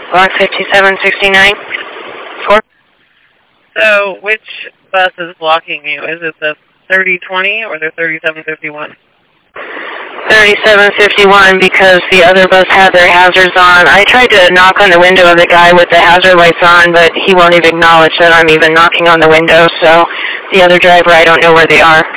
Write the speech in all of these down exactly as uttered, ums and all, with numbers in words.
Block fifty-seven sixty-nine. Four. So, which bus is blocking you? Is it the thirty twenty or the thirty-seven fifty-one? thirty-seven fifty-one, because the other bus had their hazards on. I tried to knock on the window of the guy with the hazard lights on, but he won't even acknowledge that I'm even knocking on the window, so the other driver, I don't know where they are.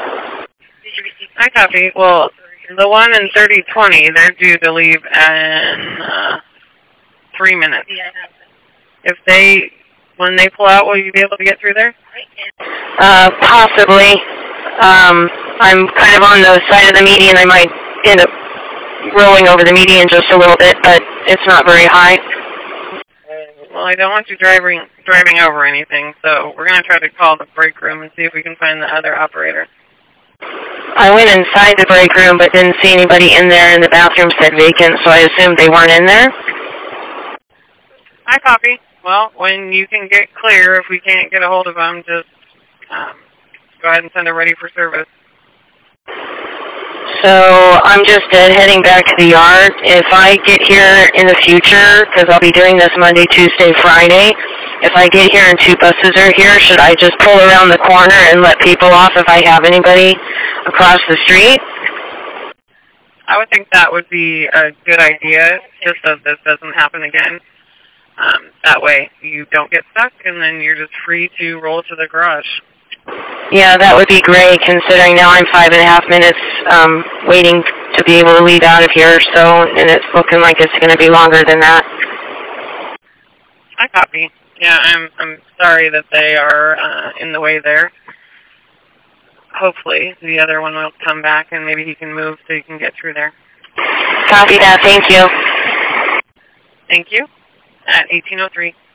I copy. Well, the one in thirty twenty, they're due to leave in uh, three minutes. If they, when they pull out, will you be able to get through there? Uh, possibly. Um, I'm kind of on the side of the median. I might end up rolling over the median just a little bit, but it's not very high. Well, I don't want you driving driving over anything, so we're going to try to call the break room and see if we can find the other operator. I went inside the break room but didn't see anybody in there, and the bathroom said vacant, so I assumed they weren't in there. I copy. Well, when you can get clear, if we can't get a hold of them, just um, go ahead and send it ready for service. So I'm just uh, heading back to the yard. If I get here in the future, because I'll be doing this Monday, Tuesday, Friday, if I get here and two buses are here, should I just pull around the corner and let people off if I have anybody across the street? I would think that would be a good idea, just so this doesn't happen again. Um, that way you don't get stuck, and then you're just free to roll to the garage. Yeah, that would be great, considering now I'm five and a half minutes um, waiting to be able to leave out of here, so, and it's looking like it's going to be longer than that. I copy. Yeah, I'm I'm sorry that they are uh, in the way there. Hopefully the other one will come back and maybe he can move so you can get through there. Copy that. Thank you. Thank you. At eighteen oh three.